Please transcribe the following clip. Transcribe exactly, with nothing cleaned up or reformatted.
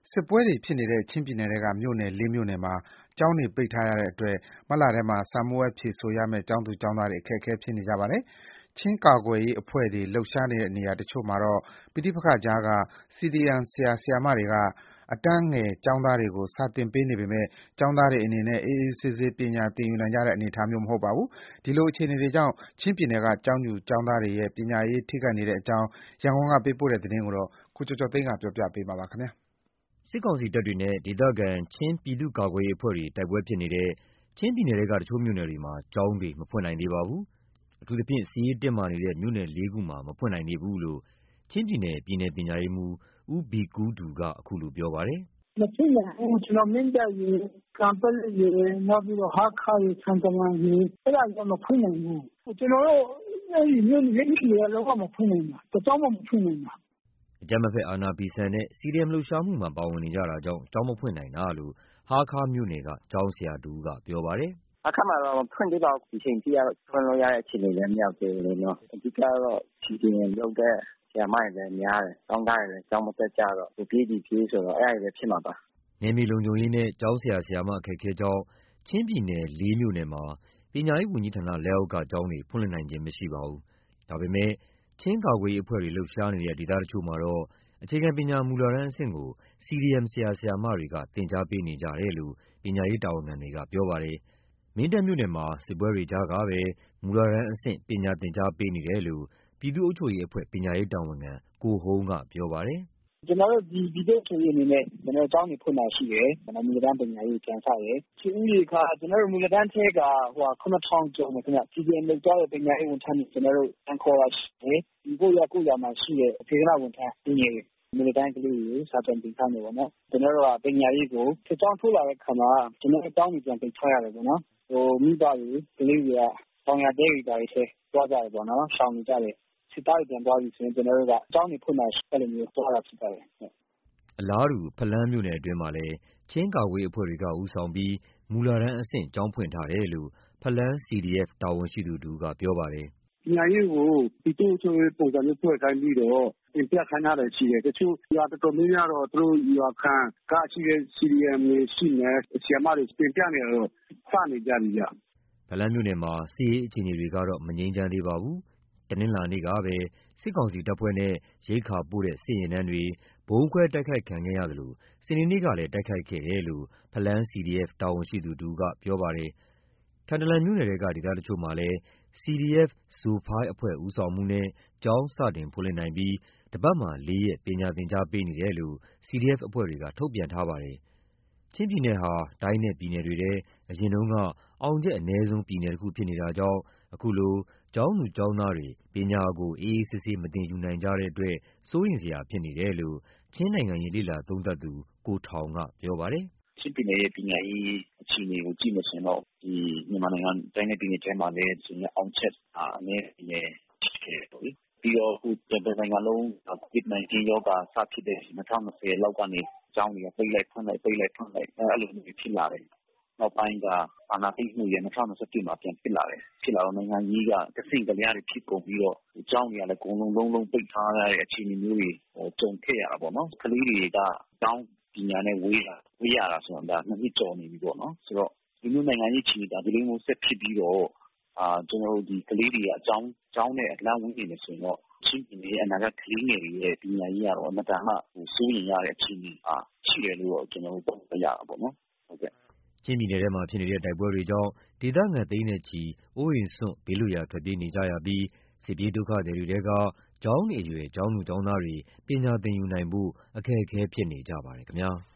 စစ်ပွဲတွေဖြစ်နေတဲ့ ချင်းပြည်နယ်ထဲက မြို့နယ် လေး မြို့နယ်မှာ ကျောင်းတွေပိတ်ထားရတဲ့အတွက် မတ်လထဲမှာ စာမေးပွဲဖြေဆိုရမယ့် ကျောင်းသူကျောင်းသားတွေ အခက်အခဲဖြစ်နေကြပါတယ်။ ချင်းကာကွယ်ရေးအဖွဲ့တွေ လှုပ်ရှားနေတဲ့နေရာတချို့မှာတော့ ပဋိပက္ခကြားက စီဒီအမ် ဆရာ၊ ဆရာမတွေက အတန်းငယ်ကျောင်းသားတွေကို စာသင်ပေးနေပေမယ့် ကျောင်းသားတွေအနေနဲ့ အေးအေးဆေးဆေး ပညာသင်ယူနိုင်ကြတဲ့ အနေအထားမျိုး မဟုတ်ပါဘူး။ ဒီလိုအခြေအနေတွေကြောင့် ချင်းပြည်နယ်က ကျောင်းသူကျောင်းသားတွေရဲ့ ပညာရေး ထိခိုက်နေတဲ့အကြောင်း ရန်ကုန်ကပေးပို့တဲ့သတင်းကို ကိုကျော်ကျော်သိန်းက ပြောပြပါမယ်။ စစ်ကောင်စီတပ်တွေနဲ့ ဒေသခံ ချင်းပြည်သူ့ကာကွယ်ရေးအဖွဲ့တွေ တိုက်ပွဲဖြစ်နေတဲ့ ချင်းပြည်နယ်ထဲက တချို့မြို့နယ်တွေမှာ ကျောင်းတွေ မဖွင့်နိုင်သေးပါဘူး။ အထူးသဖြင့် စစ်ရေးတင်းမာနေတဲ့ မြို့နယ် လေး ခုမှာ မဖွင့်နိုင်သေးဘူးလို့ ချင်းပြည်နယ် ပြည်နယ်ပညာရေးမှူး ဦးဘီကူးဒူက အခုလိုပြောပါတယ်။ “မဖွင့်နိုင်ဘူး။ ကျနော်တို့ မင်းတပ်ရယ်၊ ကန်ပက်လက်ရယ်၊ နောက်ပြီးတော့ ဟားခါးရယ်၊ ထန်တလန်ရယ် အဲ့ဒါတွေက မဖွင့်နိုင်ဘူး။ ကျနော်တို့ အဲ့ဒီမြို့နယ် လေး မြို့နယ်က လုံးဝမဖွင့်နိုင်တာ။ တကျောင်းမှ မဖွင့်နိုင်တာ။ ” အကြမ်းမဖက် အာဏာဖီဆန်တဲ့ စီဒီအမ် လှုပ်ရှားမှုမှာ ပါဝင်နေကြတာကြောင့် ကျောင်းမဖွင့်နိုင်တာလို့ ဟားခါးမြို့နယ်က ကျောင်းဆရာတဦးက ပြောပါတယ်။ “ဟားခါးမှာတော့ မဖွင့်သေးပါဘူး။ ဒီအချိန်ထိကတော့ ဖွင့်လို့ရတဲ့ အခြေအနေလည်း မရောက်သေးဘူးလေနော်။ အဓိကကတော့ စီဒီအမ် လုပ်တဲ့ ဆရာမတွေလည်း များတယ်။ ကျောင်းသားတွေလည်း ကျောင်းမတက်ကြတော့ ဟိုပြေး ဒီပြေးဆိုတော့ အဲ့ဒါတွေပဲ ဖြစ်မှာပါ။ ” နယ်မြေလုံခြုံရေးနဲ့ ကျောင်းဆရာ ဆရာမ အခက်အခဲကြောင့် ချင်းပြည်နယ် လေး မြို့နယ်မှာ ပညာရေးဝန်ကြီးဌာန လက်အောက်က ကျောင်းတွေ ဖွင့်လှစ်နိုင်ခြင်း မရှိပါဘူး။ ဒါပေမယ့် ချင်းကာကွယ်ရေးအဖွဲ့တွေ လှုပ်ရှားနေတဲ့ ဒေသတချို့မှာတော့ အခြေခံပညာ မူလတန်းအဆင့်ကို စီဒီအမ် ဆရာ ဆရာမတွေက သင်ကြားပေးနေကြတယ်လို့ ပညာရေးတာဝန်ခံတွေက ပြောပါတယ်။ မင်းတပ်မြို့နယ်မှာ စစ်ပွဲတွေကြားကပဲ မူလတန်းအဆင့် ပညာသင်ကြားပေးနေတယ်လို့ ပြည်သူ့အုပ်ချုပ်ရေးအဖွဲ့ ပညာရေးတာဝန်ခံ ကိုဟုမ်းက ပြောပါတယ်။ “ကျနော်တို့ ဒီပြည်သူ့အုပ်ချုပ်ရေးအနေနဲ့ ကျနော်တို့ ကျောင်းတွေဖွင့်တာရှိတယ်။ မူလတန်းပညာရေး ပြန်စတယ်။ လူဦးရေက ကျနော်တို့ မူလတန်းထဲက ခုနစ်ထောင်ကျော်မယ်ခင်ဗျ။ စီဒီအမ် လုပ်သွားတဲ့ ပညာရေးဝန်ထမ်းတွေ ကျနော်တို့ ပြန်ခေါ်တာရှိတယ်။ ကိုယ့်ရပ်ကိုယ့်ရွာမှာရှိတဲ့ စေတနာ့ဝန်ထမ်း လူငယ်တွေ မူလတန်းကလေးတွေကို စာပြန်သင်ခိုင်းတယ်ပေါ့နော်။ ကျနော်တို့က ပညာရေးကို စစ်ကြောင်းထိုးလာတဲ့အခါမှာ ကျနော်တို့ ကျောင်းတွေ ပြန်ပိတ်ထားရတယ်ပေါ့နော်။ မိဘတွေ ကလေးတွေက တောင်ယာတဲတွေဘာတွေထဲ သွားကြတယ်ပေါ့နော်။ ရှောင်နေကြတယ်။ စစ်သားတွေ ပြန်သွားပြီဆိုရင် ကျနော်တို့က ကျောင်းတွေဖွင့်တာ အဲ့လိုမျိုးသွားတာဖြစ်ပါတယ်။ ” အလားတူ ဖလမ်းမြို့နယ်အတွင်းမှာလည်း ချင်းကာကွယ်ရေးအဖွဲ့တွေက ဦးဆောင်ပြီး မူလတန်းအဆင့် ကျောင်းဖွင့်ထားတယ်လို့ ဖလမ်း စီဒီအက်ဖ် တာဝန်ရှိသူတဦးက ပြောပါတယ်။ “ပညာရေးကို ပြည်သူ့အုပ်ချုပ်ရေးပုံစံမျိုး ဖွဲ့ခိုင်းပြီးတော့ သင်ပြခိုင်းထားတာရှိတယ်။ တချို့ရွာတော်တော်များများတော့ သူတို့ရွာခံကရှိတဲ့ စီဒီအမ် တွေရှိမယ်။ ဆရာမတွေ သင်ပြနေတာတော့ စနေကြပြီဗျ။ ” ဖလမ်းမြို့နယ်မှာ စစ်ရေးအခြေအနေတွေကတော့ မငြိမ်းချမ်းသေးပါဘူး။ တနင်္လာနေ့ကပဲ စစ်ကောင်စီတပ်ဖွဲ့နဲ့ ရိက္ခာပို့တဲ့ စစ်ယာဉ်တန်းတွေ ဗုံးခွဲတိုက်ခိုက်ခံခဲ့ရသလို စနေနေ့ကလည်း တိုက်ခိုက်ခဲ့တယ်လို့ ဖလမ်း စီဒီအက်ဖ် တာဝန်ရှိသူတဦးက ပြောပါတယ်။ ထန်တလန်မြို့နယ်ထဲက ဒေသတချို့မှာလည်း စီဒီအက်ဖ် ဇိုဖိုင်းအဖွဲ့ ဦးဆောင်မှုနဲ့ ကျောင်းစတင်ဖွင့်လှစ်နိုင်ပြီး တပတ်မှာ လေးရက် ပညာသင်ကြားပေးနေတယ်လို့ စီဒီအက်ဖ် အဖွဲ့တွေက ထုတ်ပြန်ထားပါတယ်။ ချင်းပြည်နယ်ဟာ တိုင်းနဲ့ပြည်နယ်တွေထဲ အရင်က အောင်ချက်အနည်းဆုံး ပြည်နယ်တခုဖြစ်နေတာကြောင့် အခုလို ကျောင်းသူကျောင်းသားတွေ ပညာကို အေးအေးဆေးဆေး မသင်ယူနိုင်ကြတဲ့အတွက် စိုးရိမ်စရာဖြစ်နေတယ်လို့ ချင်းနိုင်ငံရေးလေ့လာသုံးသပ်သူ ကိုထောင်က ပြောပါတယ်။ “ချင်းပြည်နယ်ရဲ့ ပညာရေးအခြေအနေကို ကြည့်မယ်ဆိုရင်တော့ ဒီမြန်မာနိုင်ငံ တိုင်းနဲ့ပြည်နယ်ထဲမှာလည်း အောင်ချက် အနည်းဆုံးပြည်နယ်ဖြစ်ခဲ့တယ်ပေါ့လေ။ ပြီးတော့ အခုတနိုင်ငံလုံး ကိုဗစ် ၁၉ ရောဂါ စဖြစ်တဲ့ ၂၀၂၀ လောက်ကနေ ကျောင်းတွေက ပိတ်လိုက်ဖွင့်လိုက် ပိတ်လိုက်ဖွင့်လိုက် အဲ့လိုမျိုးတွေဖြစ်လာတယ်။ နောက်ပိုင်းက အာဏာသိမ်းမှုရဲ့ ၂၀၂၁ မှာ ပြန်ဖြစ်လာတယ်။ ဖြစ်လာတော့ နိုင်ငံရေးက ကစဉ့်ကလျားတွေဖြစ်ကုန်ပြီးတော့ ကျောင်းတွေကလည်း အကုန်လုံး လုံးလုံးပိတ်ထားရတဲ့ အခြေအနေမျိုးတွေ ကြုံခဲ့ရတာပေါ့နော်။ ကလေးတွေက ကျောင်းပညာနဲ့ ဝေးရတာဆိုတာ ဒါ နှစ်နှစ်ကျော်နေပြီပေါ့နော်။ ဆိုတော့ ဒီလိုမျိုးနိုင်ငံရေးအခြေအနေက ဒီလိုမျိုးဆက်ဖြစ်ပြီးတော့ ကျနော်တို့ ဒီကလေးတွေက ကျောင်းကျောင်းနဲ့ အလှမ်းဝေးနေမယ်ဆိုရင်တော့ ချင်းပြည်နယ်ရဲ့ အနာဂတ်ကလေးငယ်တွေရဲ့ ပညာရေးကတော့ အင်မတန်မှ စိုးရိမ်ရတဲ့အခြေအနေမှာ ရှိတယ်လို့တော့ ကျနော်တို့ သုံးသပ်ရတာပေါ့နော်။” ဟုတ်ကဲ့။ ချင်းပြည်နယ်ထဲမှာဖြစ်နေတဲ့ တိုက်ပွဲတွေကြောင့် ဒေသခံသိန်းနဲ့ချီ အိုးအိမ်စွန့် ဘေးလွတ်ရာ ထွက်ပြေးနေကြရပြီး စစ်ပြေးဒုက္ခသည်တွေထဲက ကျောင်းနေအရွယ် ကျောင်းသူကျောင်းသားတွေ ပညာသင်ယူနိုင်ဖို့ အခက်အခဲဖြစ်နေကြပါတယ်ခင်ဗျာ။